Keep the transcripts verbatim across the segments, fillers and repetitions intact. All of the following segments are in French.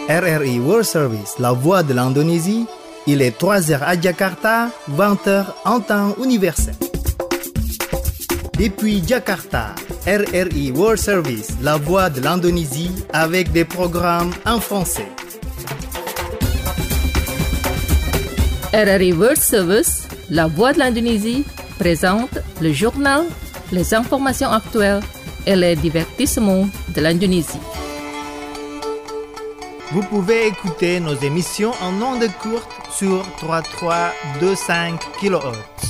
R R I World Service, la voix de l'Indonésie. Il est trois heures à Jakarta, vingt heures en temps universel. Depuis Jakarta, R R I World Service, la voix de l'Indonésie, avec des programmes en français. R R I World Service, la voix de l'Indonésie, présente le journal, les informations actuelles et les divertissements de l'Indonésie. Vous pouvez écouter nos émissions en ondes courtes sur trente-trois virgule vingt-cinq kilohertz.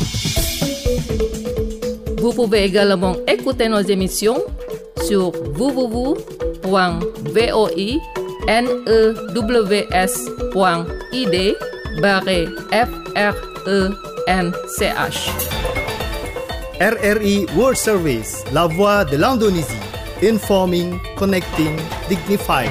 Vous pouvez également écouter nos émissions sur w w w point voinews point id barre f r e n c h. R R I World Service, la voix de l'Indonésie. Informing, connecting, dignified.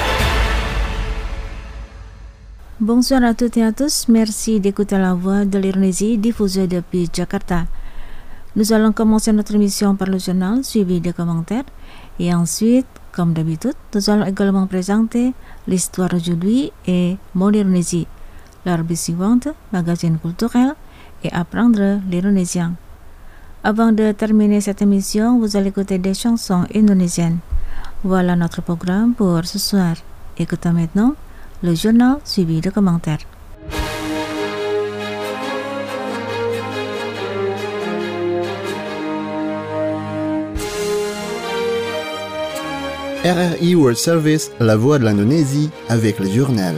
Bonsoir à toutes et à tous, merci d'écouter la voix de l'Indonésie diffusée depuis Jakarta. Nous allons commencer notre émission par le journal suivi des commentaires et ensuite, comme d'habitude, nous allons également présenter l'histoire d'aujourd'hui et Mon Indonésie. La rubrique suivante, magazine culturel et apprendre l'indonésien. Avant de terminer cette émission, vous allez écouter des chansons indonésiennes. Voilà notre programme pour ce soir. Écoutons maintenant le journal suivi de commentaires. R R I World Service, la voix de l'Indonésie, avec le journal.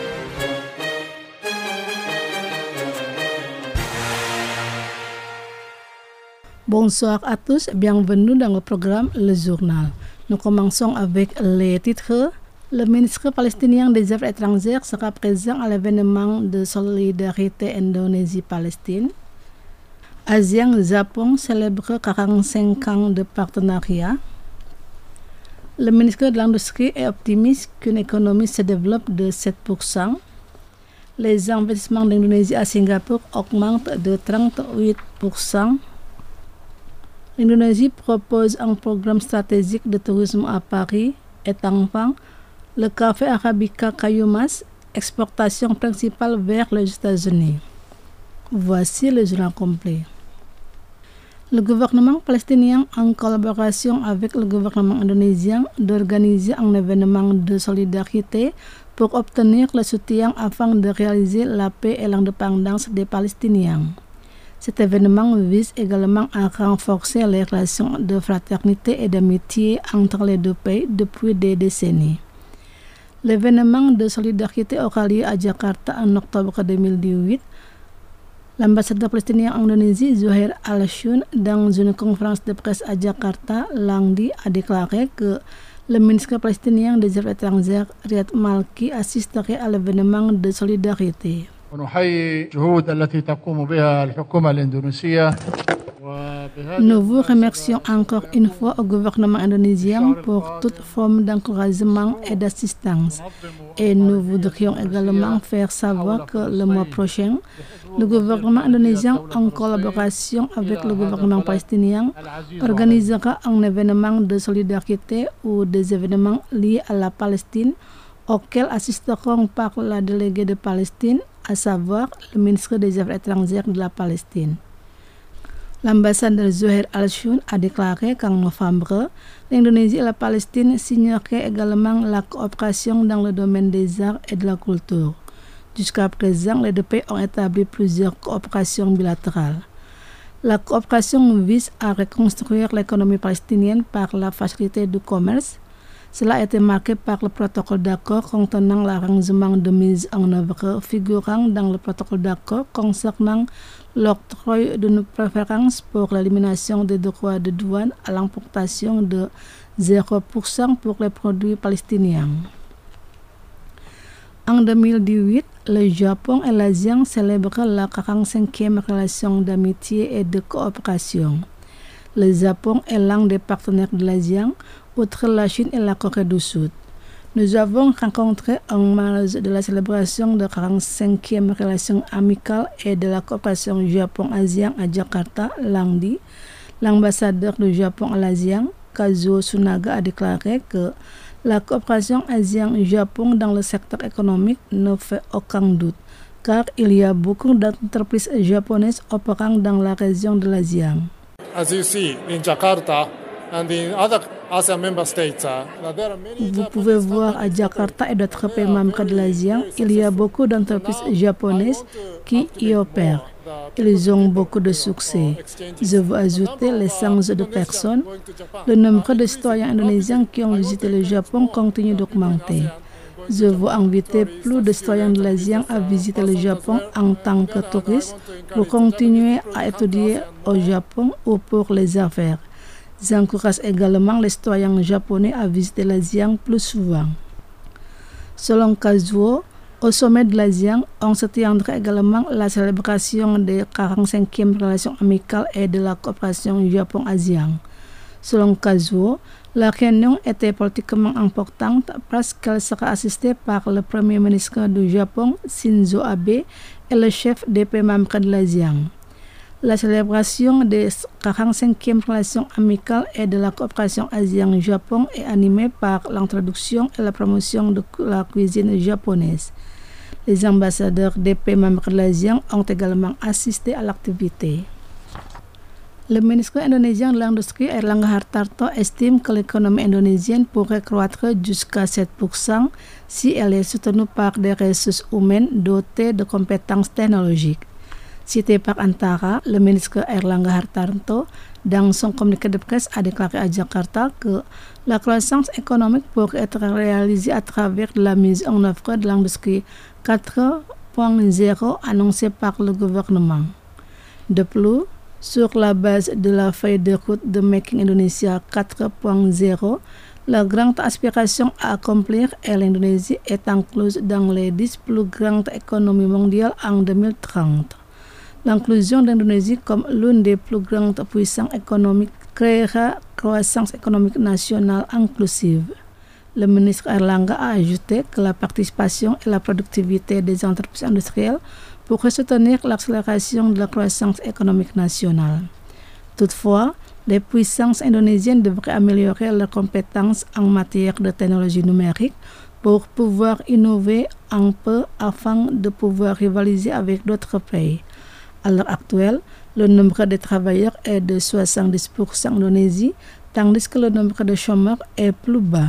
Bonsoir à tous, bienvenue dans le programme Le Journal. Nous commençons avec les titres. Le ministre palestinien des Affaires étrangères sera présent à l'événement de solidarité Indonésie-Palestine. ASEAN-Japon célèbre quarante-cinq ans de partenariat. Le ministre de l'Industrie est optimiste qu'une économie se développe de sept pour cent. Les investissements d'Indonésie à Singapour augmentent de trente-huit pour cent. L'Indonésie propose un programme stratégique de tourisme à Paris et Tampang. Le café Arabica Cayumas, exportation principale vers les États-Unis. Voici le journal complet. Le gouvernement palestinien, en collaboration avec le gouvernement indonésien, d'organiser un événement de solidarité pour obtenir le soutien afin de réaliser la paix et l'indépendance des Palestiniens. Cet événement vise également à renforcer les relations de fraternité et d'amitié entre les deux pays depuis des décennies. L'événement de solidarité aura lieu à Jakarta en octobre deux mille dix-huit. L'ambassadeur palestinien en Indonésie, Zuhair Al-Shun, dans une conférence de presse à Jakarta lundi, a déclaré que le ministre palestinien des Affaires étrangères, Riyad Malki, assisterait à l'événement de solidarité. Nous vous remercions encore une fois au gouvernement indonésien pour toute forme d'encouragement et d'assistance. Et nous voudrions également faire savoir que le mois prochain, le gouvernement indonésien, en collaboration avec le gouvernement palestinien, organisera un événement de solidarité ou des événements liés à la Palestine auxquels assisteront par la déléguée de Palestine, à savoir le ministre des Affaires étrangères de la Palestine. L'ambassadeur Zuhair Al-Shun a déclaré qu'en novembre, l'Indonésie et la Palestine signeraient également la coopération dans le domaine des arts et de la culture. Jusqu'à présent, les deux pays ont établi plusieurs coopérations bilatérales. La coopération vise à reconstruire l'économie palestinienne par la facilité du commerce. Cela a été marqué par le protocole d'accord contenant l'arrangement de mise en œuvre figurant dans le protocole d'accord concernant l'octroi d'une préférence pour l'élimination des droits de douane à l'importation de zéro pour cent pour les produits palestiniens. En deux mille dix-huit, le Japon et l'ASEAN célèbrent la quarante-cinquième relation d'amitié et de coopération. Le Japon est l'un des partenaires de l'ASEAN, outre la Chine et la Corée du Sud. Nous avons rencontré en marge de la célébration de la quarante-cinquième relation amicale et de la coopération Japon-ASEAN à Jakarta lundi. L'ambassadeur du Japon à l'ASEAN, Kazuo Sunaga, a déclaré que La coopération ASEAN-Japon dans le secteur économique ne fait aucun doute, car il y a beaucoup d'entreprises japonaises opérant dans la région de l'ASEAN. As you see in Jakarta and in other ASEAN member states, vous pouvez voir à Jakarta et d'autres pays membres de l'ASEAN, il y a beaucoup d'entreprises japonaises qui y opèrent. Ils ont beaucoup de succès. Je veux ajouter les cent de personnes. Le nombre de citoyens indonésiens qui ont visité le Japon continue d'augmenter. Je veux inviter plus de citoyens de l'ASEAN à visiter le Japon en tant que touristes pour continuer à étudier au Japon ou pour les affaires. J'encourage également les citoyens japonais à visiter l'ASEAN plus souvent. Selon Kazuo, au sommet de l'ASEAN, on se tiendra également la célébration des quarante-cinquième relations amicales et de la coopération Japon-ASEAN. Selon Kazuo, la réunion était politiquement importante parce qu'elle sera assistée par le Premier ministre du Japon, Shinzo Abe, et le chef des pays membres de l'ASEAN. La célébration des quarante-cinquième relations amicales et de la coopération ASEAN-Japon est animée par l'introduction et la promotion de la cuisine japonaise. Les ambassadeurs des pays membres de l'ASEAN ont également assisté à l'activité. Le ministre indonésien de l'Industrie, Airlangga Hartarto, estime que l'économie indonésienne pourrait croître jusqu'à sept pour cent si elle est soutenue par des ressources humaines dotées de compétences technologiques. Cité par Antara, le ministre Airlangga Hartarto, dans son communiqué de presse, a déclaré à Jakarta que la croissance économique pourrait être réalisée à travers la mise en œuvre de l'industrie quatre point zéro annoncée par le gouvernement. De plus, sur la base de la feuille de route de Making Indonesia quatre point zéro, la grande aspiration à accomplir et l'Indonésie est incluse dans les dix plus grandes économies mondiales en deux mille trente. L'inclusion d'Indonésie comme l'une des plus grandes puissances économiques créera croissance économique nationale inclusive. Le ministre Airlangga a ajouté que la participation et la productivité des entreprises industrielles pourraient soutenir l'accélération de la croissance économique nationale. Toutefois, les puissances indonésiennes devraient améliorer leurs compétences en matière de technologie numérique pour pouvoir innover un peu afin de pouvoir rivaliser avec d'autres pays. À l'heure actuelle, le nombre de travailleurs est de soixante-dix pour cent en Indonésie, tandis que le nombre de chômeurs est plus bas.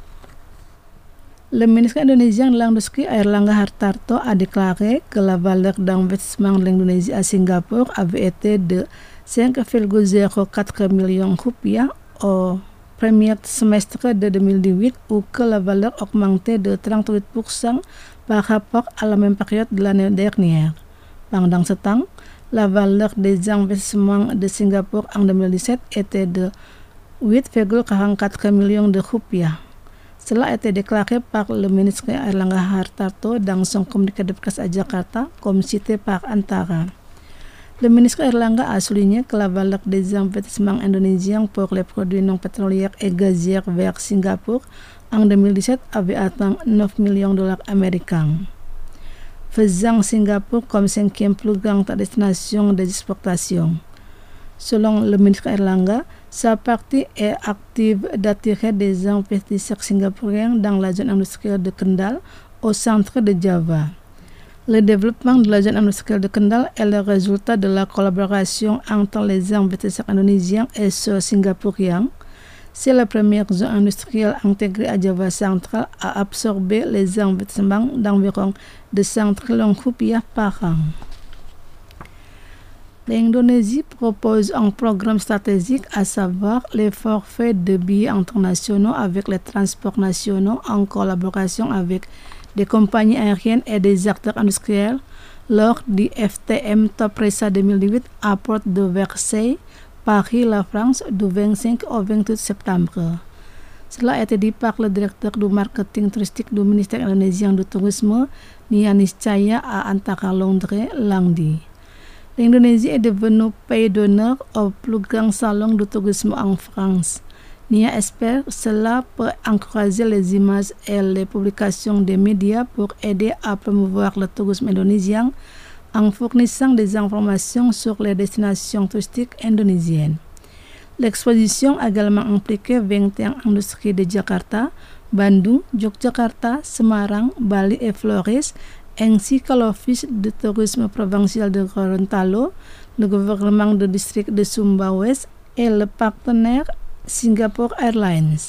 Le ministre indonésien de l'Industrie, Airlangga Hartarto, a déclaré que la valeur d'investissement de l'Indonésie à Singapour avait été de cinq virgule zéro quatre millions rupiah au premier semestre de deux mille dix-huit, ou que la valeur augmentait de trente-huit pour cent par rapport à la même période de l'année dernière. Pendant ce temps, la valeur des investissements de Singapour en deux mille dix-sept était de huit virgule quarante-quatre millions de rupiah. Cela a été déclaré par le ministre Airlangga Hartarto dans son communiqué de presse à Jakarta, comme cité par Antara. Le ministre Airlangga a souligné que la valeur des investissements indonésiens pour les produits non pétroliers et gaziers vers Singapour en deux mille dix-sept avait atteint neuf millions de dollars américains, faisant Singapour comme cinquième plus grande destination des exportations. Selon le ministre Airlangga, sa partie est active d'attirer des investisseurs singapouriens dans la zone industrielle de Kendal, au centre de Java. Le développement de la zone industrielle de Kendal est le résultat de la collaboration entre les investisseurs indonésiens et ceux singapouriens. C'est la première zone industrielle intégrée à Java central à absorber les investissements d'environ deux cents trillions rupiah par an. L'Indonésie propose un programme stratégique, à savoir les forfaits de billets internationaux avec les transports nationaux en collaboration avec des compagnies aériennes et des acteurs industriels lors du F T M Topresa deux mille dix-huit à Porte de Versailles, Paris, la France, du vingt-cinq au vingt-huit septembre. Cela a été dit par le directeur du marketing touristique du ministère indonésien du Tourisme, Nia Niscaya, à Antara Londres, lundi. L'Indonésie est devenue pays d'honneur au plus grand salon de tourisme en France. Nia espère que cela peut encourager les images et les publications des médias pour aider à promouvoir le tourisme indonésien en fournissant des informations sur les destinations touristiques indonésiennes. L'exposition a également impliqué vingt et une industries de Jakarta, Bandung, Yogyakarta, Semarang, Bali et Flores, ainsi que l'Office de tourisme provincial de Gorontalo, le gouvernement du district de Sumba Ouest et le partenaire Singapore Airlines.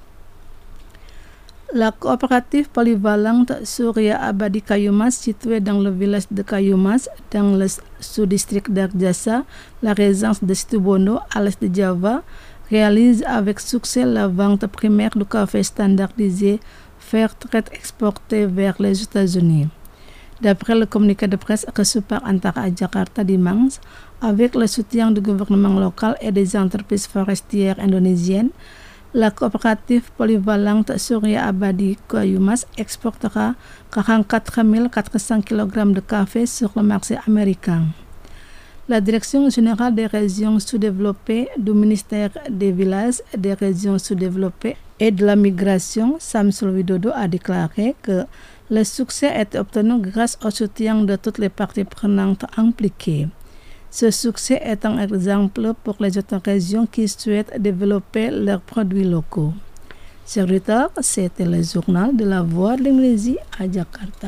La coopérative polyvalente Surya Abadi Kayumas, située dans le village de Kayumas, dans le sous-district d'Arjasa, la résidence de Situbondo, à l'est de Java, réalise avec succès la vente primaire du café standardisé Fairtrade exporté vers les États-Unis. D'après le communiqué de presse reçu par Antara Jakarta dimanche, avec le soutien du gouvernement local et des entreprises forestières indonésiennes, la coopérative polyvalente Surya Abadi Kayumas exportera quarante-quatre mille quatre cents kilogrammes de café sur le marché américain. La Direction générale des régions sous-développées du ministère des villages, des régions sous-développées et de la migration, Samsul Widodo, a déclaré que le succès est obtenu grâce au soutien de toutes les parties prenantes impliquées. Ce succès est un exemple pour les autres régions qui souhaitent développer leurs produits locaux. Chers auditeurs, c'était le journal de la Voix de l'Indonésie à Jakarta.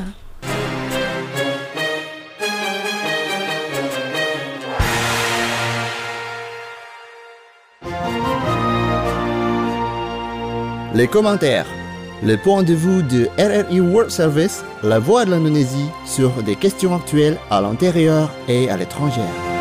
Les commentaires. Le point de vue de R R I World Service, la Voix de l'Indonésie, sur des questions actuelles à l'intérieur et à l'étranger.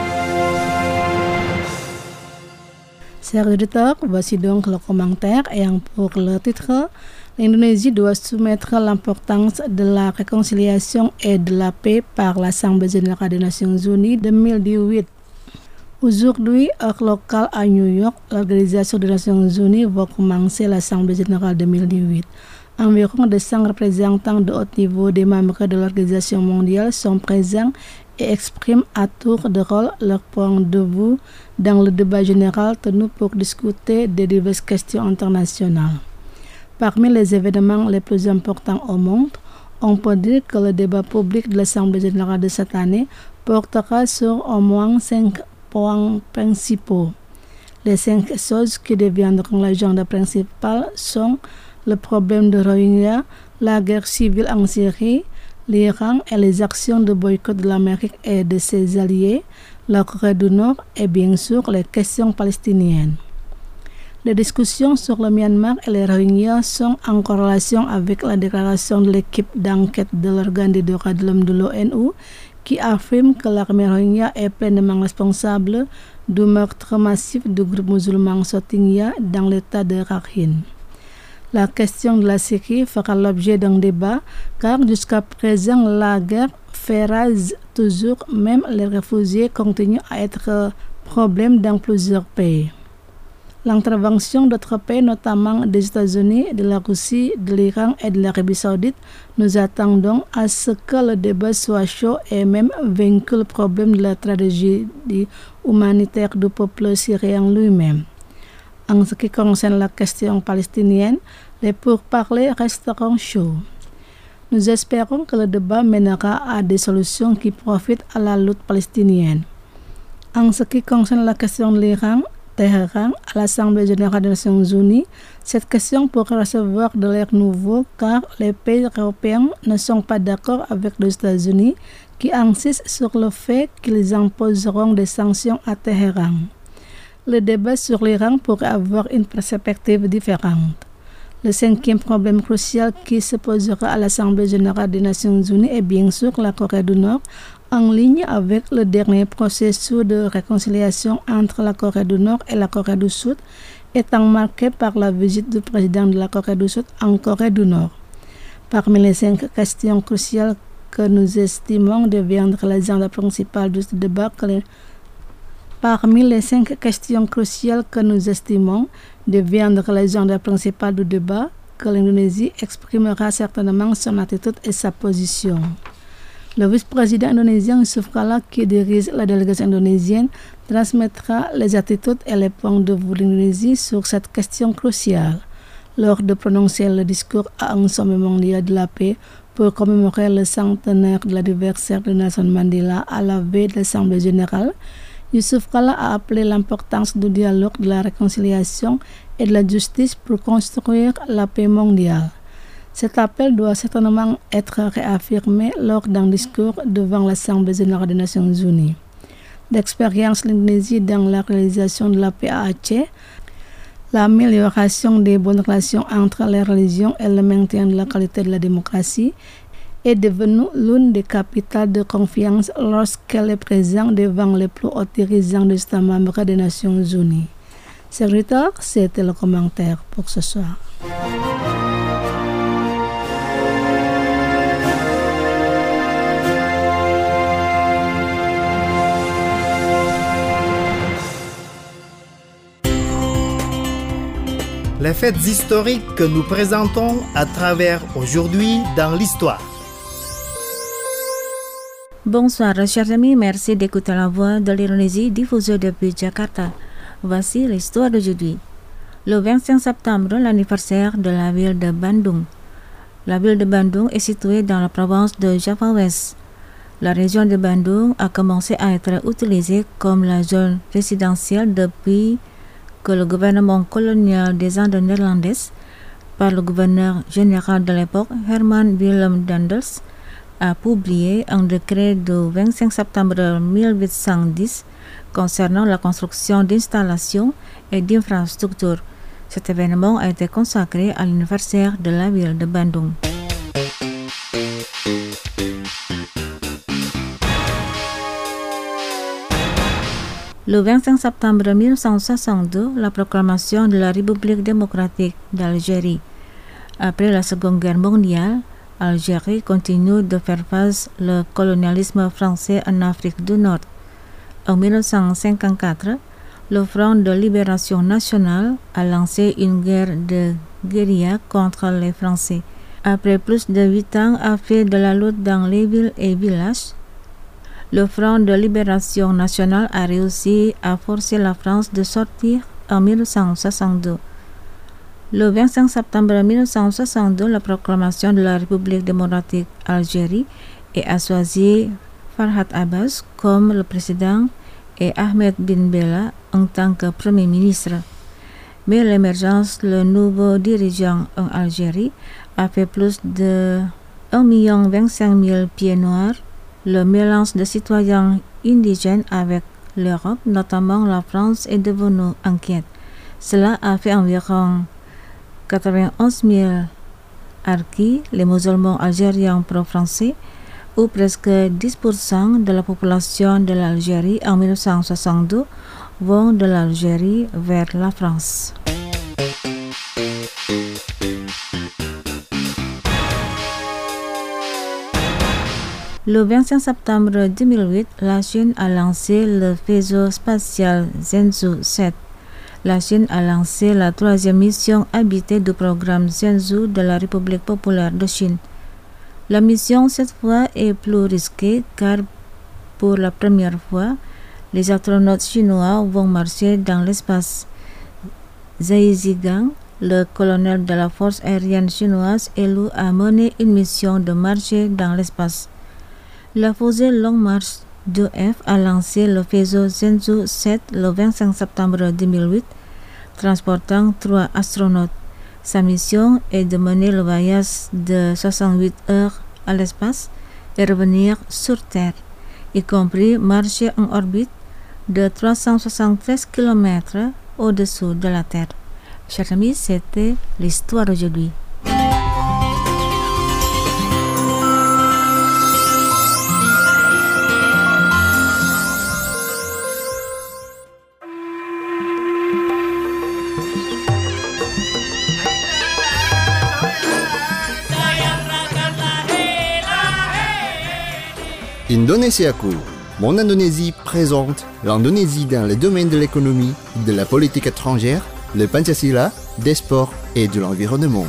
Chers auditeurs, voici donc le commentaire et pour le titre, l'Indonésie doit soumettre l'importance de la réconciliation et de la paix par l'Assemblée générale des Nations unies deux mille dix-huit. Aujourd'hui, heure locale à New York, l'Organisation des Nations unies va commencer l'Assemblée générale deux mille dix-huit. Environ deux cents représentants de haut niveau des membres de l'Organisation mondiale sont présents et expriment à tour de rôle leur point de vue dans le débat général tenu pour discuter de diverses questions internationales. Parmi les événements les plus importants au monde, on peut dire que le débat public de l'Assemblée générale de cette année portera sur au moins cinq points principaux. Les cinq choses qui deviendront l'agenda principal sont le problème de Rohingya, la guerre civile en Syrie, l'Iran et les actions de boycott de l'Amérique et de ses alliés, la Corée du Nord et bien sûr les questions palestiniennes. Les discussions sur le Myanmar et les Rohingyas sont en corrélation avec la déclaration de l'équipe d'enquête de l'organe des droits de l'homme de l'ONU qui affirme que l'armée Rohingya est pleinement responsable du meurtre massif du groupe musulman Rohingya dans l'état de Rakhine. La question de la Syrie fera l'objet d'un débat car jusqu'à présent la guerre fait rage toujours, même les réfugiés continuent à être problème dans plusieurs pays. L'intervention d'autres pays, notamment des États-Unis, de la Russie, de l'Iran et de l'Arabie Saoudite, nous attendons à ce que le débat soit chaud et même vaincu le problème de la tragédie humanitaire du peuple syrien lui-même. En ce qui concerne la question palestinienne, les pourparlers resteront chauds. Nous espérons que le débat mènera à des solutions qui profitent à la lutte palestinienne. En ce qui concerne la question de l'Iran, Téhéran, à l'Assemblée générale des Nations unies, cette question pourrait recevoir de l'air nouveau car les pays européens ne sont pas d'accord avec les États-Unis qui insistent sur le fait qu'ils imposeront des sanctions à Téhéran. Le débat sur l'Iran pourrait avoir une perspective différente. Le cinquième problème crucial qui se posera à l'Assemblée générale des Nations unies est bien sûr la Corée du Nord, en ligne avec le dernier processus de réconciliation entre la Corée du Nord et la Corée du Sud, étant marqué par la visite du président de la Corée du Sud en Corée du Nord. Parmi les cinq questions cruciales que nous estimons deviendre l'agenda principal de ce débat, que les Parmi les cinq questions cruciales que nous estimons deviendre l'agenda principal du débat, que l'Indonésie exprimera certainement son attitude et sa position. Le vice-président indonésien Yusuf Kala, qui dirige la délégation indonésienne, transmettra les attitudes et les points de vue de l'Indonésie sur cette question cruciale. Lors de prononcer le discours à un sommet mondial de la paix pour commémorer le centenaire de l'anniversaire de Nelson Mandela à la veille de l'Assemblée générale, Yusuf Kala a appelé l'importance du dialogue, de la réconciliation et de la justice pour construire la paix mondiale. Cet appel doit certainement être réaffirmé lors d'un discours devant l'Assemblée générale des Nations unies. D'expérience l'Indonésie dans la réalisation de la paix à Aceh, l'amélioration des bonnes relations entre les religions et le maintien de la qualité de la démocratie est devenue l'une des capitales de confiance lorsqu'elle est présente devant les plus hauts dirigeants des États membres des Nations unies. Serviteur, c'était le commentaire pour ce soir. Les faits historiques que nous présentons à travers aujourd'hui dans l'histoire. Bonsoir chers amis, merci d'écouter la voix de l'Indonésie diffusée depuis Jakarta. Voici l'histoire d'aujourd'hui. Le vingt-cinq septembre, l'anniversaire de la ville de Bandung. La ville de Bandung est située dans la province de Java Ouest. La région de Bandung a commencé à être utilisée comme la zone résidentielle depuis que le gouvernement colonial des Indes néerlandaises, par le gouverneur général de l'époque, Herman Willem Daendels, a publié un décret du vingt-cinq septembre mille huit cent dix concernant la construction d'installations et d'infrastructures. Cet événement a été consacré à l'anniversaire de la ville de Bandung. Le vingt-cinq septembre mille neuf cent soixante-deux, la proclamation de la République démocratique d'Algérie. Après la Seconde Guerre mondiale, Algérie continue de faire face au colonialisme français en Afrique du Nord. En mille neuf cent cinquante-quatre, le Front de libération nationale a lancé une guerre de guérilla contre les Français. Après plus de huit ans à faire de la lutte dans les villes et villages, le Front de libération nationale a réussi à forcer la France de sortir en mille neuf cent soixante-deux. Le vingt-cinq septembre mille neuf cent soixante-deux, la proclamation de la République démocratique d'Algérie et a choisi Farhad Abbas comme le président et Ahmed Ben Bella en tant que premier ministre. Mais l'émergence du nouveau dirigeant en Algérie a fait plus de un million vingt-cinq mille pieds noirs. Le mélange de citoyens indigènes avec l'Europe, notamment la France, est devenu inquiet. Cela a fait environ quatre-vingt-onze mille harkis, les musulmans algériens pro-français, ou presque dix pour cent de la population de l'Algérie en mille neuf cent soixante-deux, vont de l'Algérie vers la France. Le vingt-cinq septembre deux mille huit, la Chine a lancé le vaisseau spatial Zhenzhou sept. La Chine a lancé la troisième mission habitée du programme Zhenzhou de la République populaire de Chine. La mission cette fois est plus risquée car pour la première fois, les astronautes chinois vont marcher dans l'espace. Zhai Zigang, le colonel de la force aérienne chinoise, élu a mené une mission de marcher dans l'espace. La fusée Long March deux F a lancé le vaisseau Zhenzhou sept le vingt-cinq septembre deux mille huit, transportant trois astronautes. Sa mission est de mener le voyage de soixante-huit heures à l'espace et revenir sur Terre, y compris marcher en orbite de trois cent soixante-treize kilomètres au-dessous de la Terre. Chers amis, c'était l'histoire d'aujourd'hui. Indonesiaku, Mon Indonésie présente l'Indonésie dans les domaines de l'économie, de la politique étrangère, le Pancasila, des sports et de l'environnement.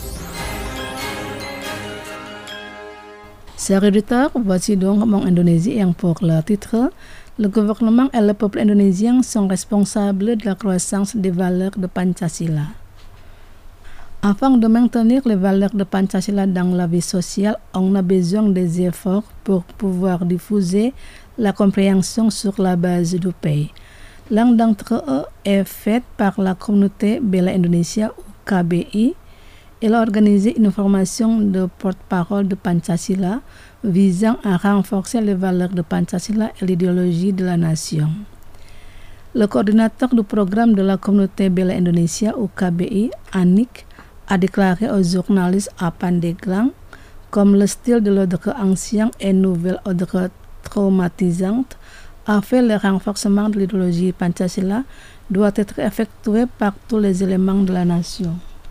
Chers auditeurs, voici donc Mon Indonésie et pour le titre. Le gouvernement et le peuple indonésien sont responsables de la croissance des valeurs de Pancasila. Afin de maintenir les valeurs de Pancasila dans la vie sociale, on a besoin des efforts pour pouvoir diffuser la compréhension sur la base du pays. L'un d'entre eux est fait par la communauté Bella Indonesia ou K B I. Elle a organisé une formation de porte-parole de Pancasila visant à renforcer les valeurs de Pancasila et l'idéologie de la nation. Le coordinateur du programme de la communauté Bella Indonesia ou K B I, Anik, a déclaré aux journalistes à Pandeglang comme le style de l'ordre ancien et nouvelle ordre traumatisante a fait le renforcement de l'idéologie Pancasila doit être effectué par tous les éléments de la nation.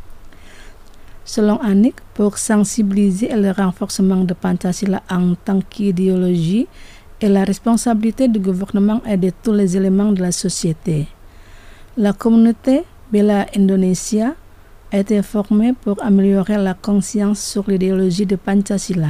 Selon Anik, pour sensibiliser le renforcement de Pancasila en tant qu'idéologie est la responsabilité du gouvernement et de tous les éléments de la société. La communauté Bella Indonesia a été formée pour améliorer la conscience sur l'idéologie de Pancasila.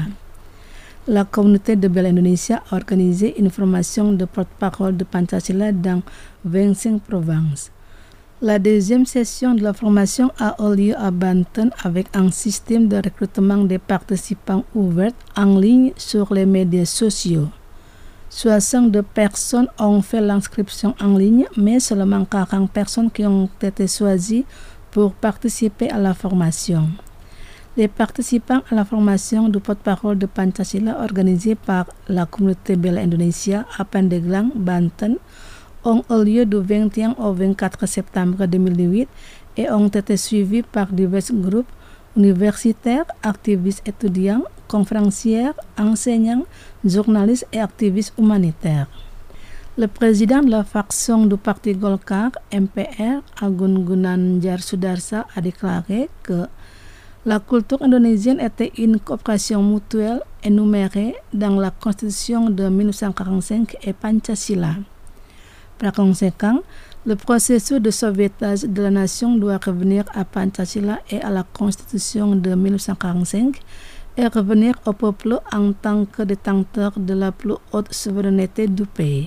La communauté de Bella Indonesia a organisé une formation de porte-parole de Pancasila dans vingt-cinq provinces. La deuxième session de la formation a eu lieu à Banten avec un système de recrutement des participants ouvert en ligne sur les médias sociaux. soixante-deux personnes ont fait l'inscription en ligne, mais seulement quarante personnes qui ont été choisies pour participer à la formation. Les participants à la formation du porte-parole de Pancasila organisée par la communauté Bella Indonesia à Pandeglang, Banten, ont eu lieu du vingt et un au vingt-quatre septembre deux mille dix-huit et ont été suivis par divers groupes universitaires, activistes étudiants, conférenciers, enseignants, journalistes et activistes humanitaires. Le président de la faction du parti Golkar, M P R, Agun Gunanjar Sudarsa, a déclaré que la culture indonésienne était une coopération mutuelle énumérée dans la Constitution de mille neuf cent quarante-cinq et Pancasila. Par conséquent, le processus de sauvetage de la nation doit revenir à Pancasila et à la Constitution de mille neuf cent quarante-cinq et revenir au peuple en tant que détenteur de la plus haute souveraineté du pays.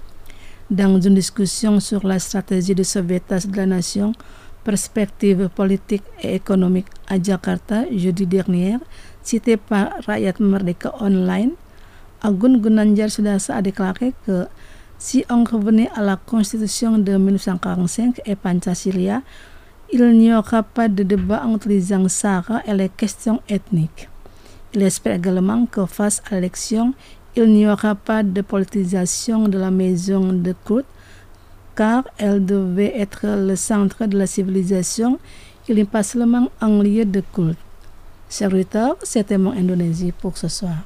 Dans une discussion sur la stratégie de sauvetage de la nation, perspective politique et économique à Jakarta jeudi dernier, citée par Rakyat Merdeka Online, Agun Gunanjar Sudarsa a déclaré que si on revenait à la Constitution de mille neuf cent quarante-cinq et Pancasila, il n'y aura pas de débat entre les Sahara et les questions ethniques. Il espère également que face à l'élection, il n'y aura pas de politisation de la maison de culte, car elle devait être le centre de la civilisation, il n'est pas seulement un lieu de culte. Chers auditeurs, c'était mon Indonésie pour ce soir.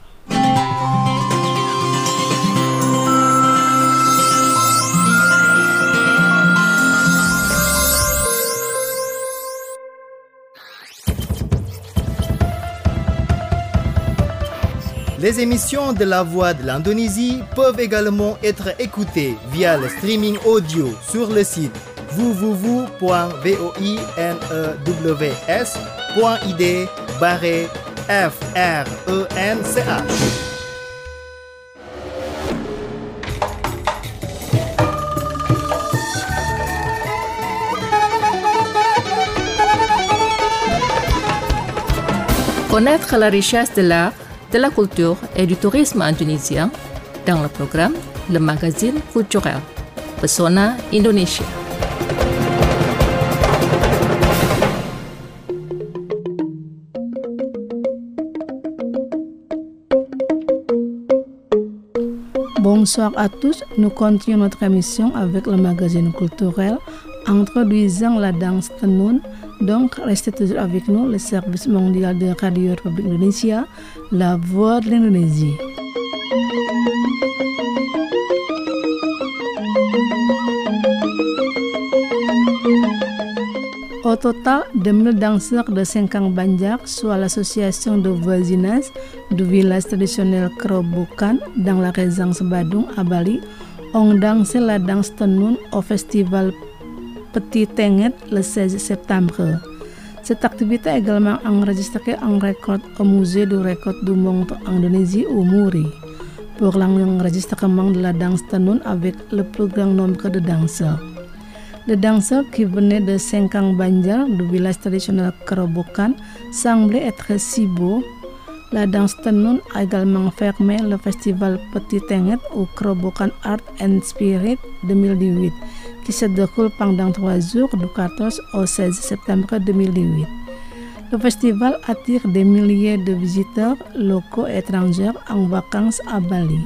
Les émissions de La Voix de l'Indonésie peuvent également être écoutées via le streaming audio sur le site w w w point voinews point i d barre f r e n c h. Connaître la richesse de l'art, de la culture et du tourisme indonésien dans le programme Le Magazine Culturel Pesona Indonesia. Bonsoir à tous, nous continuons notre émission avec le magazine culturel introduisant la danse tenun. Donc, restez toujours avec nous, le service mondial de Radio République Indonésia, La Voix de l'Indonésie. Au total, deux mille danseurs de Sengkang Banjar, soit l'association de voisinage du village traditionnel Kerobokan dans la région Badung à Bali, ont dansé la danse tenun au festival Petit Tenget le seize septembre. Cette activité est également enregistrée en record au musée du record du monde en Indonésie au Muri pour l'enregistrement de la danse tenun avec le plus grand nombre de danseurs. Les danseurs qui venaient de Sengkang Banjar, du village traditionnel Kerobokan, semblaient être si beaux. La danse tenun a également fermé le festival Petit Tenget au Kerobokan Art and Spirit deux mille dix-huit qui se déroule pendant trois jours du quatorze au seize septembre deux mille dix-huit. Le festival attire des milliers de visiteurs locaux et étrangers en vacances à Bali.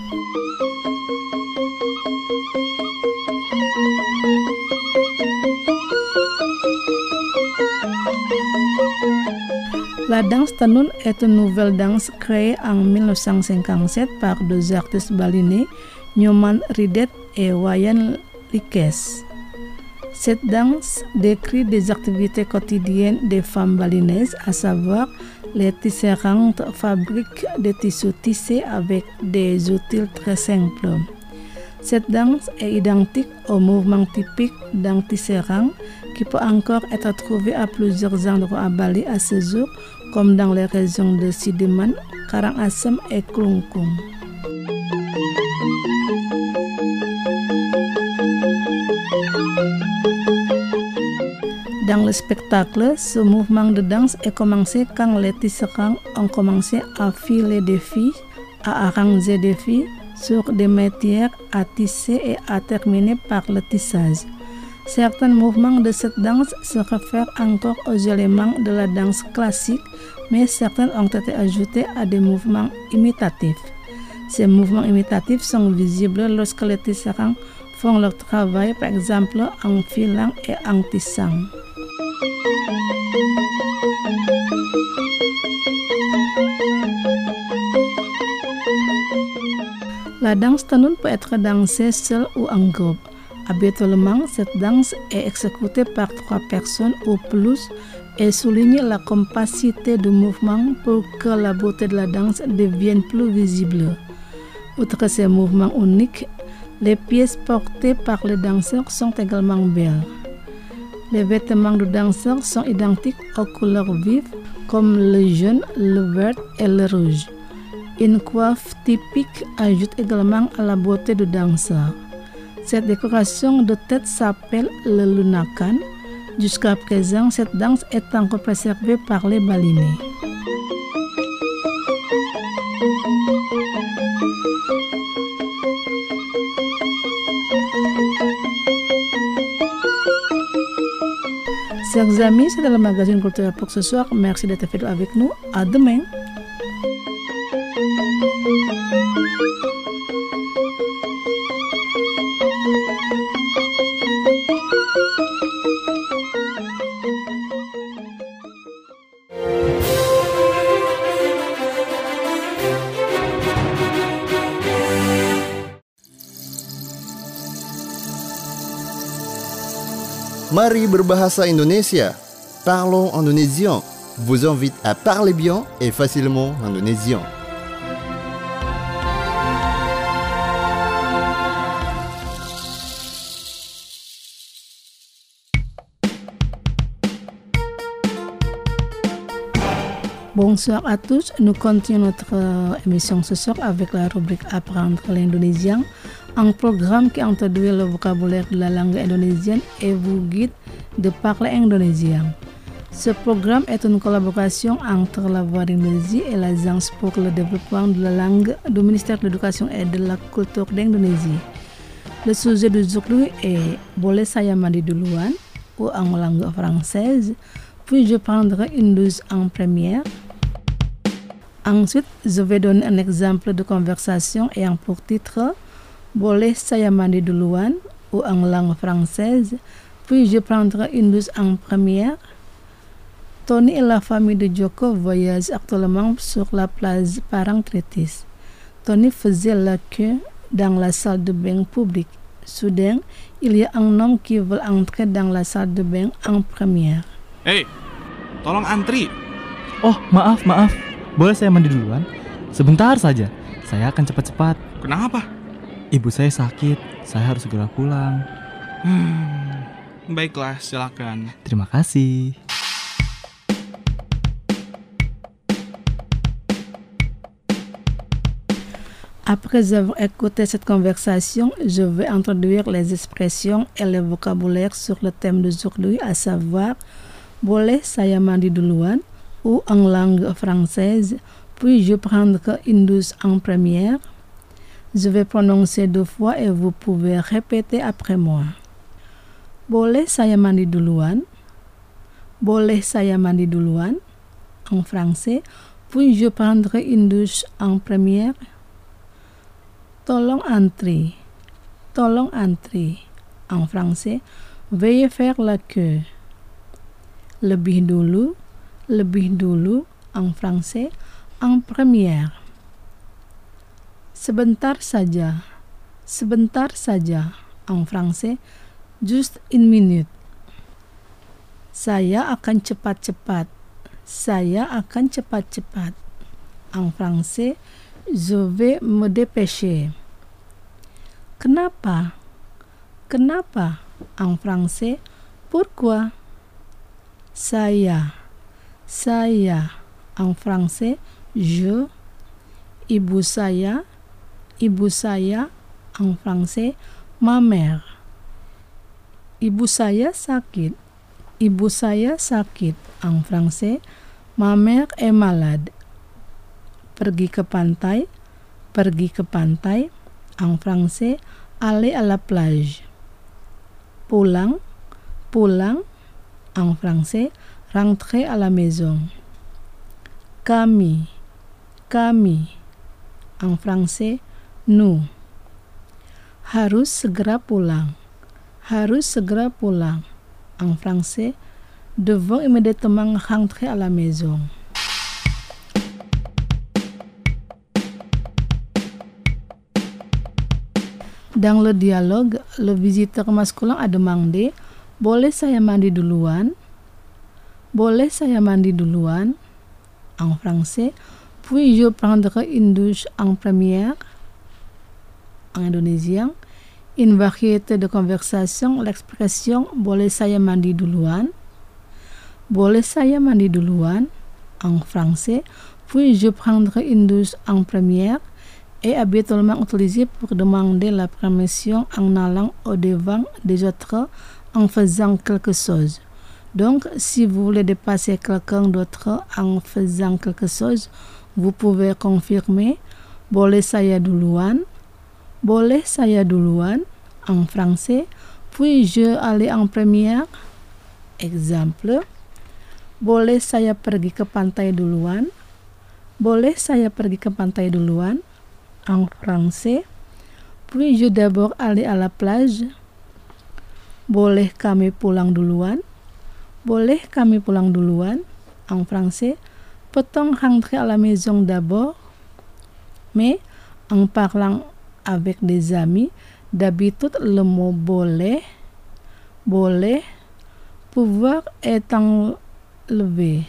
La danse Tenun est une nouvelle danse créée en dix-neuf cent cinquante-sept par deux artistes balinais, Nyoman Ridet et Wayan Likes. Cette danse décrit des activités quotidiennes des femmes balinaises, à savoir les tisserandes fabriquent des tissus tissés avec des outils très simples. Cette danse est identique au mouvement typique d'un tisserand qui peut encore être trouvé à plusieurs endroits à Bali à ce jour, comme dans les régions de Sidiman, Karangasem et Klungkung. Dans le spectacle, ce mouvement de danse est commencé quand les tisserands ont commencé à filer des filles, à arranger des filles sur des matières à tisser et à terminer par le tissage. Certains mouvements de cette danse se réfèrent encore aux éléments de la danse classique, mais certains ont été ajoutés à des mouvements imitatifs. Ces mouvements imitatifs sont visibles lorsque les tisserands font leur travail, par exemple en filant et en tissant. La danse Tenun peut être dansée seule ou en groupe. Habituellement, cette danse est exécutée par trois personnes ou plus et souligne la compacité du mouvement pour que la beauté de la danse devienne plus visible. Outre ces mouvements uniques, les pièces portées par les danseurs sont également belles. Les vêtements du danseur sont identiques aux couleurs vives comme le jaune, le vert et le rouge. Une coiffe typique ajoute également à la beauté du danseur. Cette décoration de tête s'appelle le lunakan. Jusqu'à présent, cette danse est encore préservée par les Balinais. Chers amis, c'était le magazine culturel pour ce soir. Merci d'être fidèles avec nous. À demain. Mari berbahasa Indonesia. Parlons indonésien. Vous invite à parler bien et facilement indonésien. Bonsoir à tous, nous continuons notre euh, émission ce soir avec la rubrique Apprendre l'indonésien, un programme qui introduit le vocabulaire de la langue indonésienne et vous guide de parler indonésien. Ce programme est une collaboration entre la Voix d'Indonésie et l'Agence pour le développement de la langue du ministère de l'Éducation et de la Culture d'Indonésie. Le sujet d'aujourd'hui est Boleh saya mandi duluan ou en langue française, puis je prendrai une douche en première. Ensuite, je vais donner un exemple de conversation ayant pour titre Boleh saya mandi duluan ou en langue française, puis je prendrai une douche en première. Tony et la famille de Joko voyagent actuellement sur la plage Parangtritis. Tony faisait la queue dans la salle de bain publique. Soudain, il y a un homme qui veut entrer dans la salle de bain en première. Hei, tolong antri. Oh, maaf, maaf. Boleh saya mandi duluan? Sebentar saja. Saya akan cepat-cepat. Kenapa? Ibu saya sakit. Saya harus segera pulang. Hmm, baiklah, silakan. Terima kasih. Après avoir écouté cette conversation, je vais introduire les expressions et le vocabulaire sur le thème d'aujourd'hui, à savoir Boleh saya mandi duluan ou en langue française, puis je prendrai une douche en première. Je vais prononcer deux fois et vous pouvez répéter après moi. Boleh saya mandi duluan? Boleh saya mandi duluan? En français, puis-je prendre une douche en première? Tolong antri. Tolong antri. En français, veuillez faire la queue. Lebih dulu. Lebih dulu. En français, en première. Sebentar saja. Sebentar saja. En français, juste une minute. Saya akan cepat-cepat. Saya akan cepat-cepat. En français, je vais me dépêcher. Kenapa? Kenapa? En français, pourquoi? Saya. Saya. En français, je. Ibu saya. Ibu saya. En français, ma mère. Ibu saya sakit. Ibu saya sakit. En français, ma mère est malade. Pergi ke pantai. Pergi ke pantai. En français, aller à la plage. Pulang. Pulang. En français, rentrer à la maison. Kami. Kami. En français, nous. Harus segera pulang. Harus segera pulang. En français, devons immédiatement rentrer à la maison. Dans le dialogue, le visiteur masculin a demandé, boleh saya mandi duluan? Boleh saya mandi duluan? En français, puis-je prendre une douche en première? En indonésien, une variété de conversation, l'expression boleh saya mandi duluan? Boleh saya mandi duluan? En français, puis-je prendre une douche en première? Est habituellement utilisé pour demander la permission en allant au-devant des autres en faisant quelque chose. Donc, si vous voulez dépasser quelqu'un d'autre en faisant quelque chose, vous pouvez confirmer boleh saya duluan? Boleh saya duluan? En français, puis-je aller en première? Exemple, boleh saya pergi ke pantai duluan? Boleh saya pergi ke pantai duluan? En français, puis-je d'abord aller à la plage? Boleh kami pulang duluan? Boleh kami pulang duluan? En français, peut-on rentrer à la maison d'abord? Mais en parlant avec des amis, d'habitude le mot boleh, boleh, pouvoir est enlevé.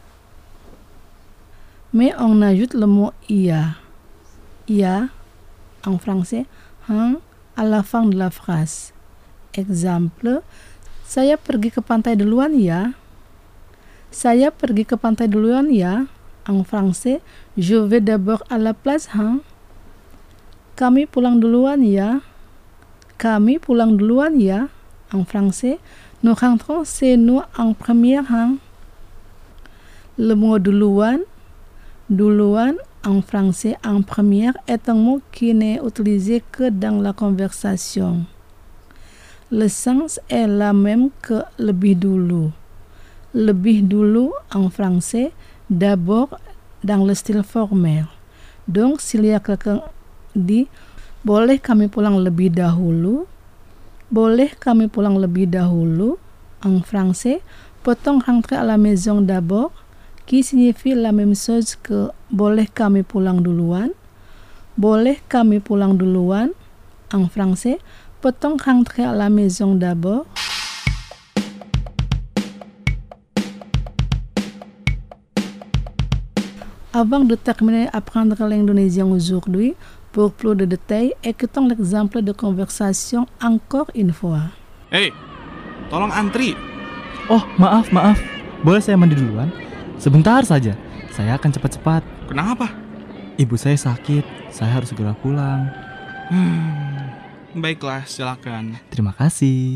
Mais on ajoute le mot iya. Iya, en français, hein, à la fin de la phrase. Exemple, saya pergi ke pantai duluan ya. Saya pergi ke pantai duluan ya. En français, je vais d'abord à la plage, hein. Kami pulang duluan ya. Kami pulang duluan ya. En français, nous rentrons chez nous en première, hein. Le mot duluan, duluan, en français, en première, est un mot qui n'est utilisé que dans la conversation. Le sens est la même que lebih dulu. Lebih dulu, en français, d'abord dans le style formel. Donc, s'il y a quelqu'un dit, boleh kami pulang lebih dahulu? Boleh kami pulang lebih dahulu? En français, peut-on rentrer à la maison d'abord? Qui signifie la même chose que boleh kami pulang duluan? Boleh kami pulang duluan? En français, peut-on rentrer à la maison d'abord? Avant de terminer apprendre l'indonésien aujourd'hui, pour plus de détails, écoutons l'exemple de conversation encore une fois. Hei, tolong antri. Oh, maaf, maaf. Boleh saya mandi duluan? Sebentar saja, saya akan cepat-cepat. Kenapa? Ibu saya sakit, saya harus segera pulang. Hmm, baiklah, silakan. Terima kasih.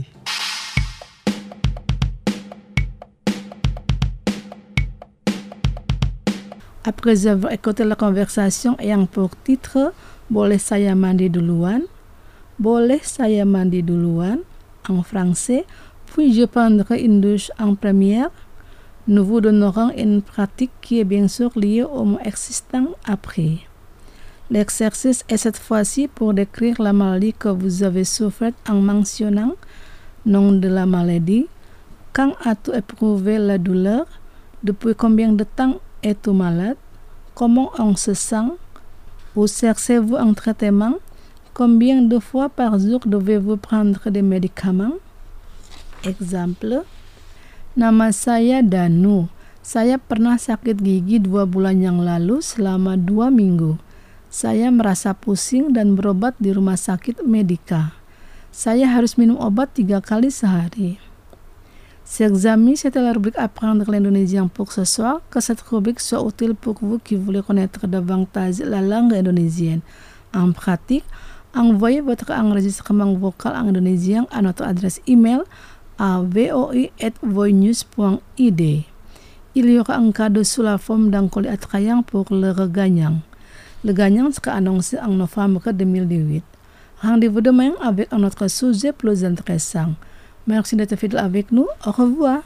Après avoir écouté la conversation ayant pour titre boleh saya mandi duluan? Boleh saya mandi duluan? En français, puis je prendrai une douche en première. Nous vous donnerons une pratique qui est bien sûr liée au mot existant après. L'exercice est cette fois-ci pour décrire la maladie que vous avez souffert en mentionnant nom de la maladie, quand as-tu éprouvé la douleur, depuis combien de temps es-tu malade, comment on se sent, où cherchez-vous un traitement, combien de fois par jour devez-vous prendre des médicaments. Exemple, nama saya Danu. Saya pernah sakit gigi dua bulan yang lalu selama dua minggu. Saya merasa pusing dan berobat di rumah sakit Medika. Saya harus minum obat tiga kali sehari. Chers amis, c'était la rubrique Apprendre l'indonésien pour ce soir. Que cette rubrique soit utile pour vous qui voulez connaître davantage la langue indonésienne. En pratique, envoyez votre enregistrement vocal en indonésien à notre adresse email à voi at voinews point i d. Il y aura un cadeau sous la forme d'un colis attrayant pour le gagnant. Le gagnant sera annoncé en novembre deux mille dix-huit. Rendez-vous demain avec un autre sujet plus intéressant. Merci d'être fidèle avec nous. Au revoir.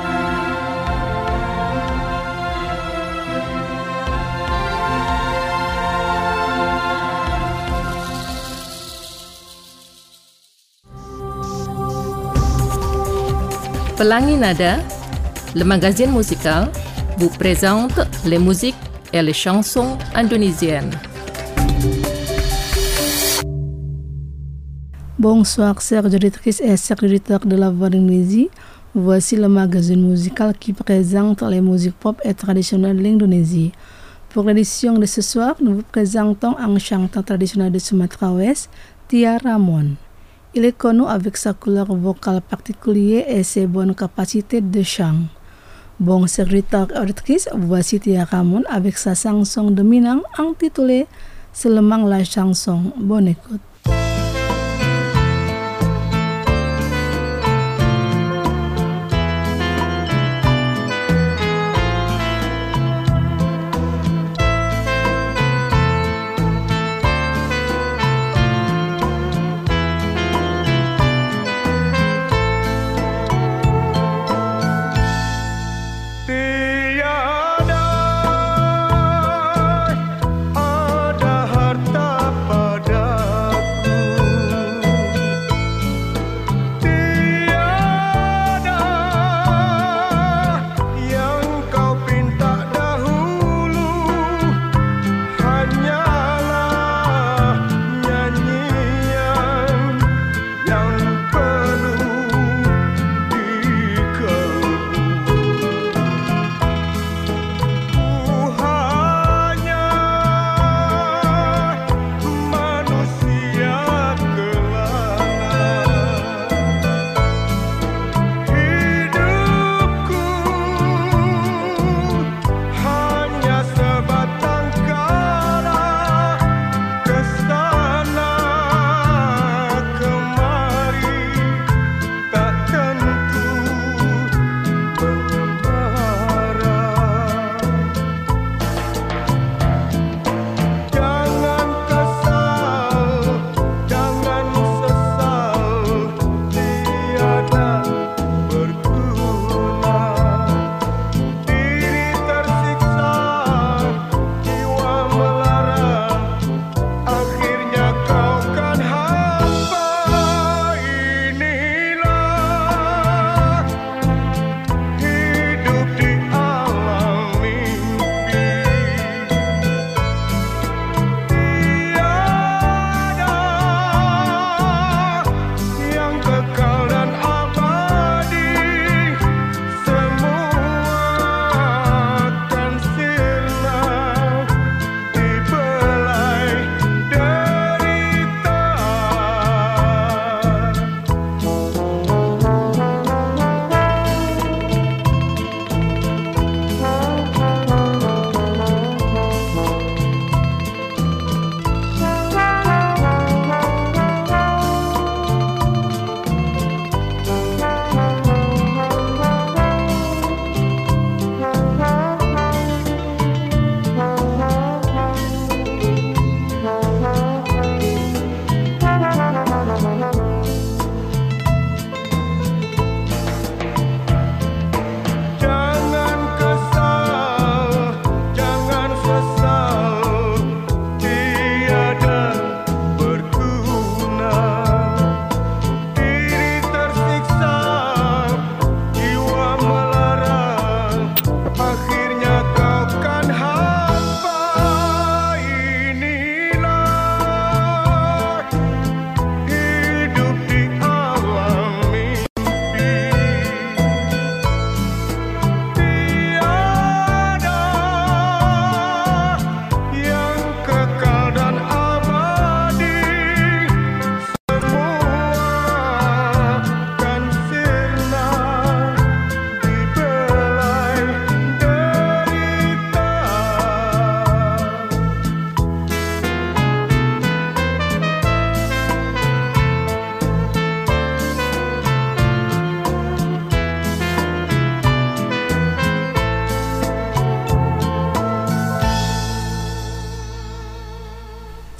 Pelangi Nada, le magazine musical, vous présente les musiques et les chansons indonésiennes. Bonsoir, chers auditrices et chers auditeurs de la Voix d'Indonésie. Voici le magazine musical qui présente les musiques pop et traditionnelles de l'Indonésie. Pour l'édition de ce soir, nous vous présentons un chanteur traditionnel de Sumatra Ouest, Tia Ramon. Il est connu avec sa couleur vocale particulière et ses bonnes capacités de chant. Bon, chers auditeurs et auditrices, voici Tia Ramon avec sa chanson de Minang intitulée Seulement la chanson. Bonne écoute. Ada harta pada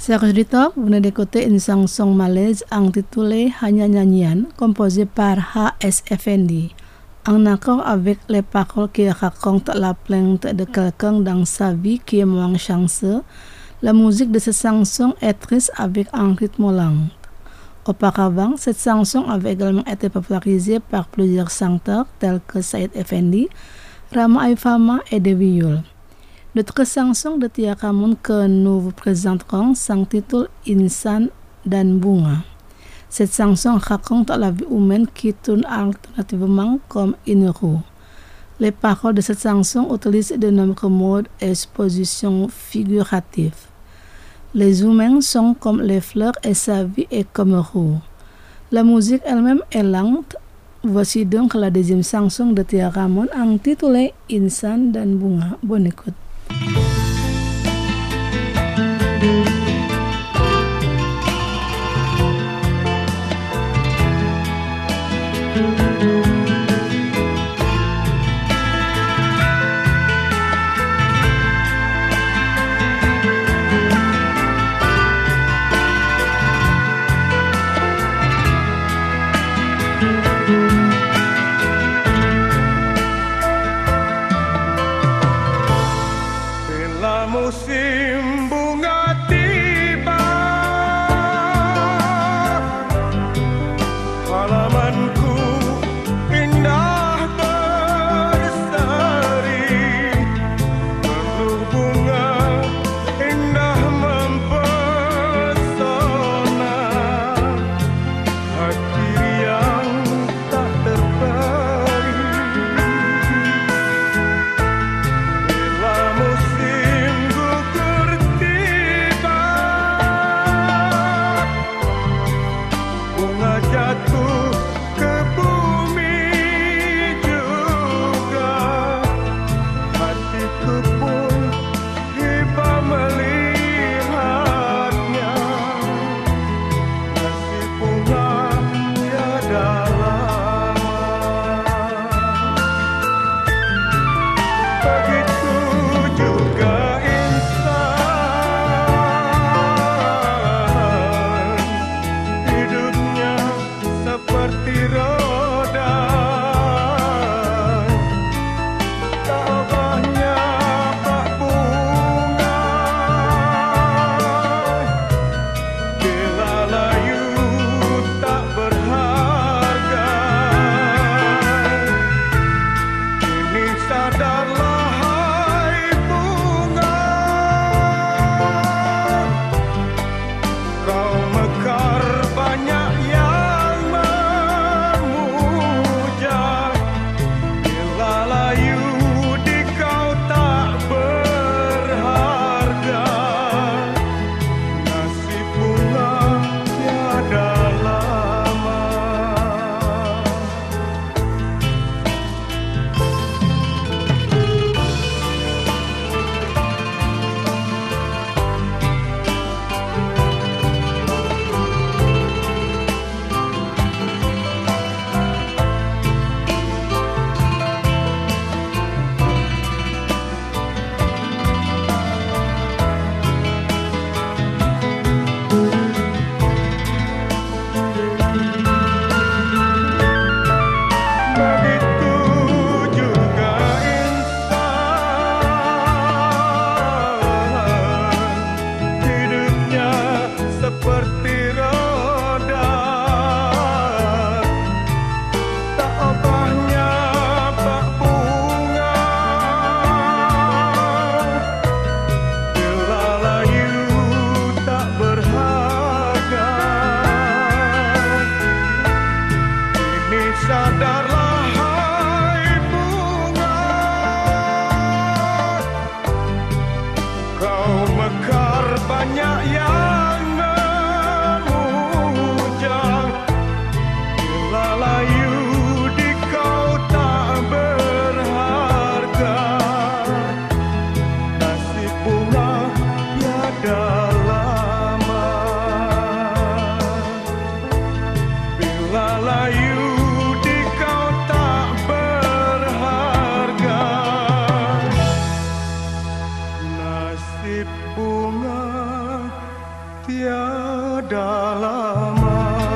Series vous venez d'écouter une chanson malaise intitulée Hanya Nyanyian, composée par H S Effendi, en accord avec les paroles qui racontent la plainte de quelqu'un dans sa vie qui est moins chanceux. La musique de cette chanson est triste avec un rythme lent. Auparavant, cette chanson avait également été popularisée par plusieurs chanteurs tels que Said Effendi, Rama Aifama et Dewi Yul. Notre chanson de Tia Ramun que nous vous présenterons s'intitule Insan dan Bunga. Cette chanson raconte la vie humaine qui tourne alternativement comme une roue. Les paroles de cette chanson utilisent de nombreux mots et expositions figuratives. Les humains sont comme les fleurs et sa vie est comme une roue. La musique elle-même est lente. Voici donc la deuxième chanson de Tia Ramun intitulée Insan dan Bunga. Bonne écoute. Musim bunga tiba, halamanku indah berseri, penuh bunga indah mempesona, hati yang tak terperi. Bila musim gugur tiba, bunga jatuh ke bumi juga, hatiku pun tiba melihatnya. Nasib bunga tiada lama, begitu juga insan, hidupnya seperti roda, tak banyak bak bunga, bila layu tak berharga. Kini sadarlah hai bunga, kau mekar banyak yang memuja, bila layu di kau tak berharga. Nasib bunga tiada lama. Begitu juga insan, hidupnya seperti roda, tak obahnya bak bunga, bila layu tak berharga. Kini sadarlah hai bunga, kau mekar banyak yang memuja, bila layu di kau tak berharga. Nasib bunga tiada lama, bila layu di kau tak berharga. Nasib bunga tiada lama.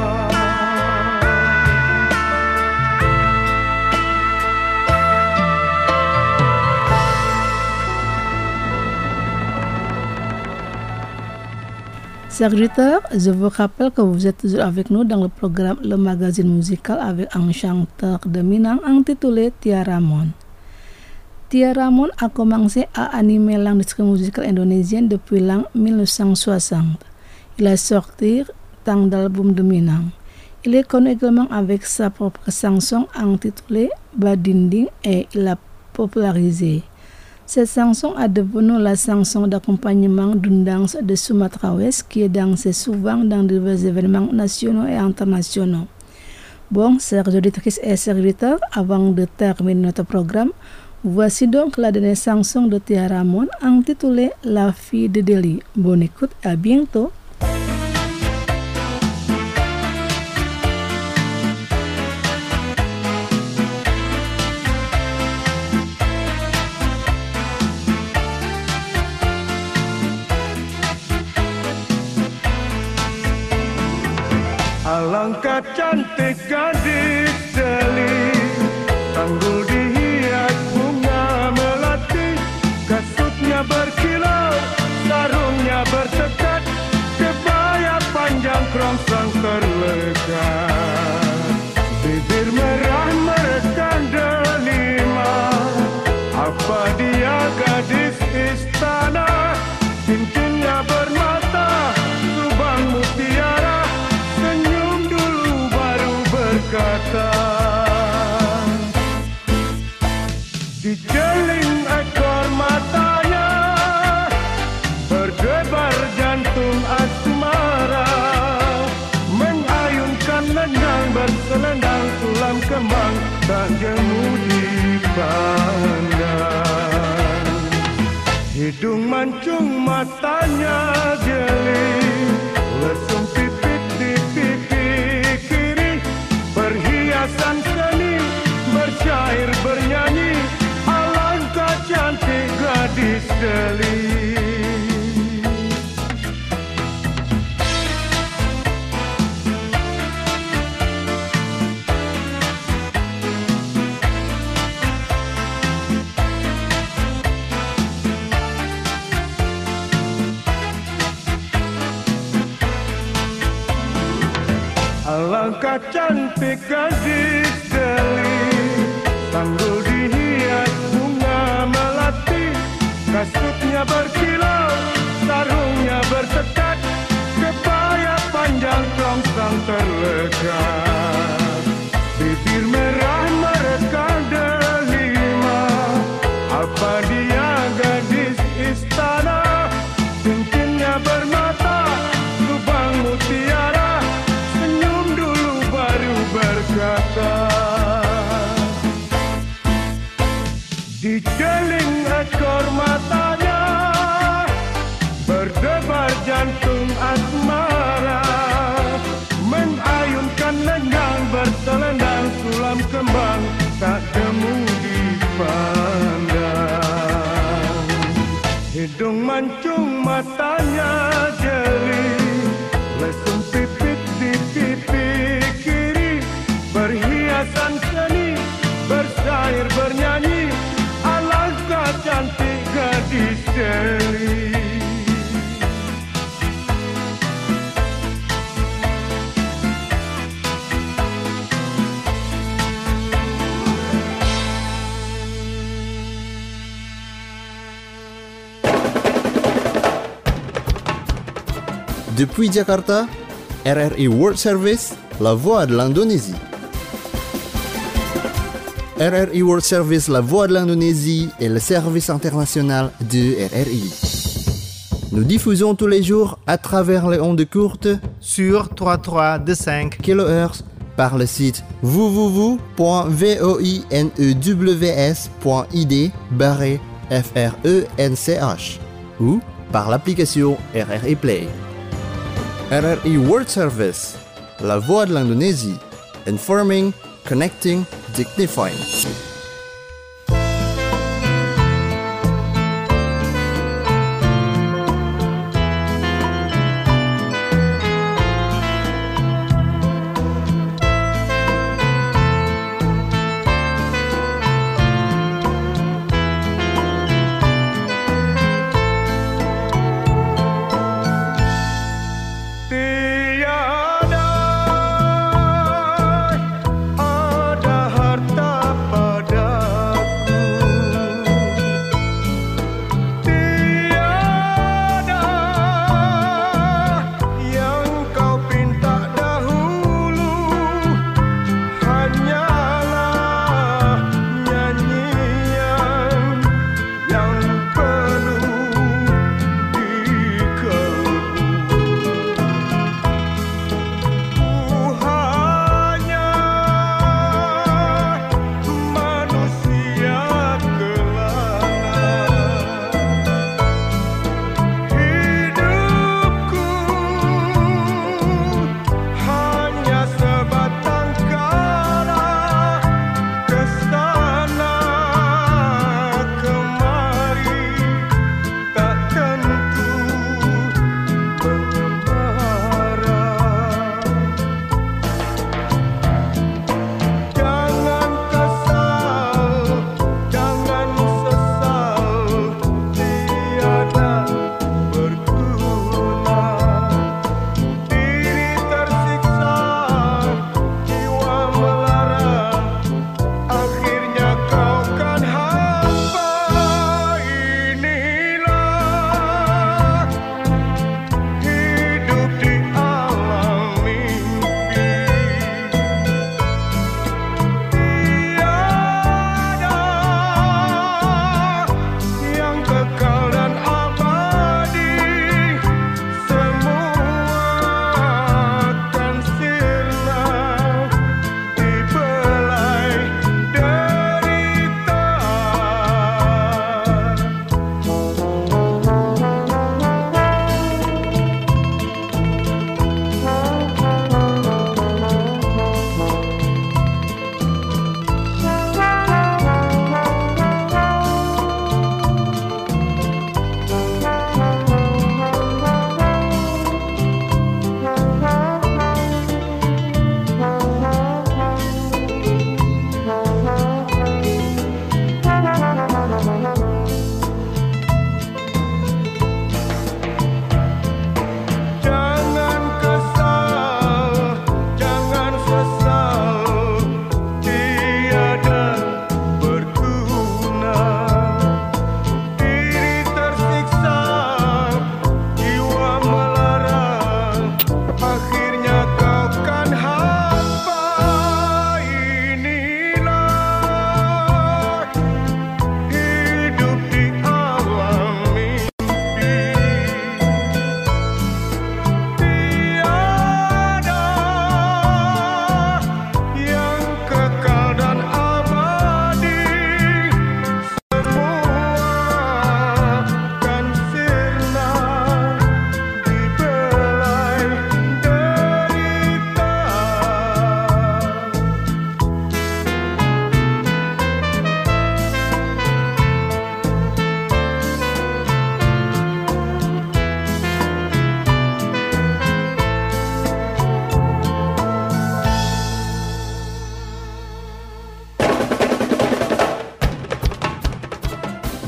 Chers auditeurs, je vous rappelle que vous êtes toujours avec nous dans le programme Le Magazine Musical avec un chanteur de Minang intitulé Tia Ramon. Tia Ramon a commencé à animer l'industrie musicale indonésienne depuis l'an mille neuf cent soixante. Il a sorti tant d'albums de Minang. Il est connu également avec sa propre chanson intitulée Badinding et il l'a popularisée. Cette chanson a devenu la chanson d'accompagnement d'une danse de Sumatra Ouest qui est dansée souvent dans divers événements nationaux et internationaux. Bon, chers auditrices et chers auditeurs, avant de terminer notre programme, voici donc la dernière chanson de Tia Ramon intitulée La fille de Delhi. Bonne écoute, à bientôt. Alangkah cantik gadis Delhi, tanggul dihias bunga melati, kasutnya berkilau, sarungnya bersekat, kebaya panjang kerongsang terlekat, bibir merah merekam delima. Apa dia gadis istana, cincinnya bermata, lubang mutiara, kata dijeling ekor matanya, berdebar jantung asmara, mengayunkan lengang berselendang tulang kembang tak jemu dipandang. Hidung mancung matanya jeli, lesung pipit di pipi kiri, perhiasan seni bersyair bernyanyi, alangkah cantik gadis Delhi. Alangkah cantik gadis Delhi, tanggul dihias bunga melati, kasutnya berkilau, sarungnya bersekat, kebaya panjang kerongsang terlekat, bibir merah merekam delima. Apa dia gadis istana, cincinnya bermata, lubang mutiara, berkata dijeling ekor matanya, berdebar jantung asmara, mengayunkan lengang berselendang sulam kembang tak jemu dipandang. Hidung mancung matanya jeli, lesung pipit di pipi kiri, perhiasan seni bersyair bernyanyi, alangkah cantik gadis Delhi. Depuis Jakarta, R R I World Service, la voix de l'Indonésie. R R I World Service, la voix de l'Indonésie est le service international de R R I. Nous diffusons tous les jours à travers les ondes courtes sur trois trois deux cinq kilohertz par le site w w w point voinews point i d barré f r e n c h ou par l'application R R I Play. R R I World Service, la voix de l'Indonésie, informing, connecting, dignifying.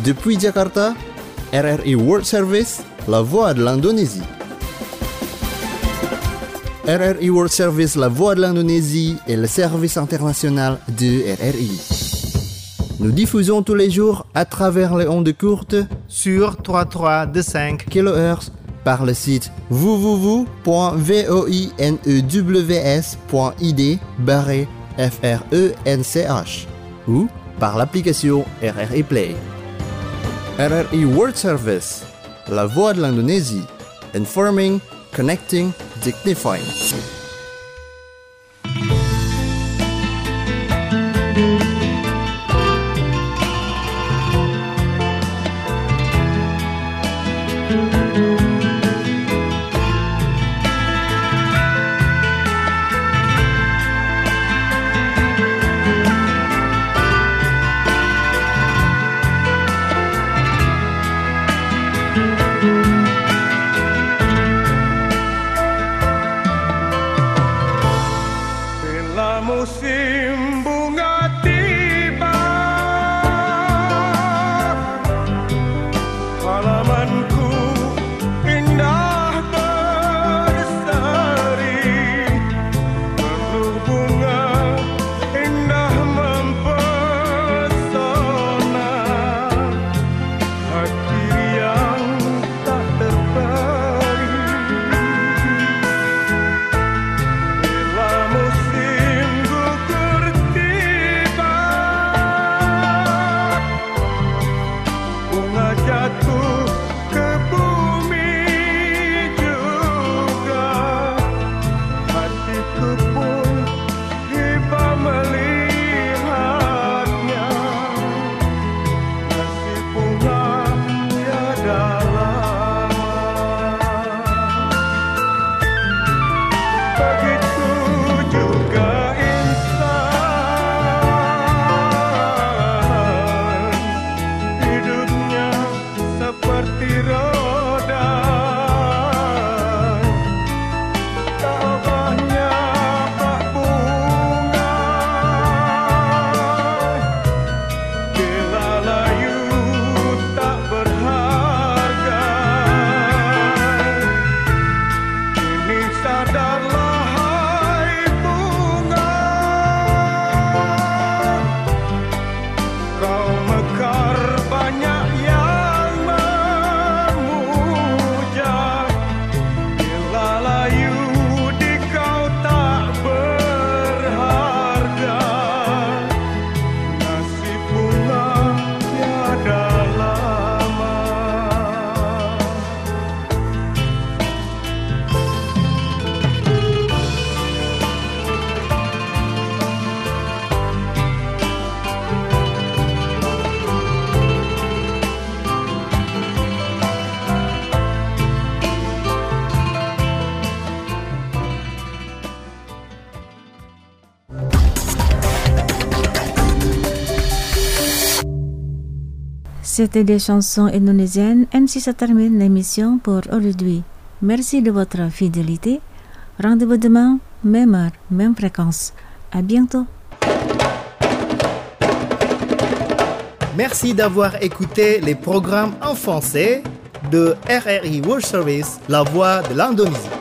Depuis Jakarta, R R I World Service, la voix de l'Indonésie. R R I World Service, la voix de l'Indonésie est le service international de R R I. Nous diffusons tous les jours à travers les ondes courtes sur trois trois deux cinq kilohertz par le site w w w point voinews point i d barré F R E N C H ou par l'application R R I Play. R R I World Service, la voix de l'Indonésie, informing, connecting, dignifying. C'était des chansons indonésiennes. Ainsi se termine l'émission pour aujourd'hui. Merci de votre fidélité. Rendez-vous demain, même heure, même fréquence. À bientôt. Merci d'avoir écouté les programmes en français de R R I World Service, la voix de l'Indonésie.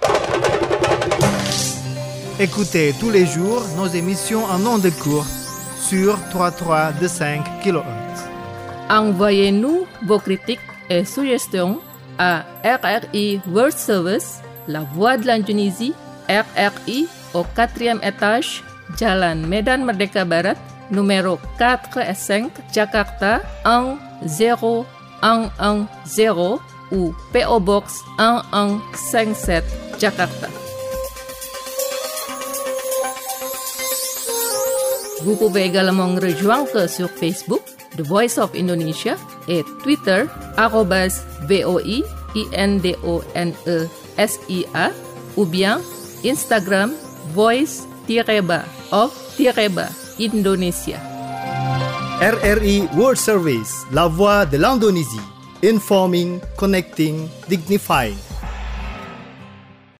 Écoutez tous les jours nos émissions en ondes courtes sur trois trois deux cinq kilohertz. Envoyez-nous vos critiques et suggestions à R R I World Service, la voix de l'Indonésie, R R I au quatrième étage, Jalan Medan Merdeka Barat, numéro quatre et cinq, Jakarta un zéro un un zéro ou P O Box un un cinq sept, Jakarta. Vous pouvez également nous rejoindre sur Facebook, The Voice of Indonesia, et Twitter, arrobas V O I I N D O N E S I A, ou bien Instagram, voice-ba of-ba Indonesia. R R I World Service, la voix de l'Indonésie. Informing, connecting, dignifying.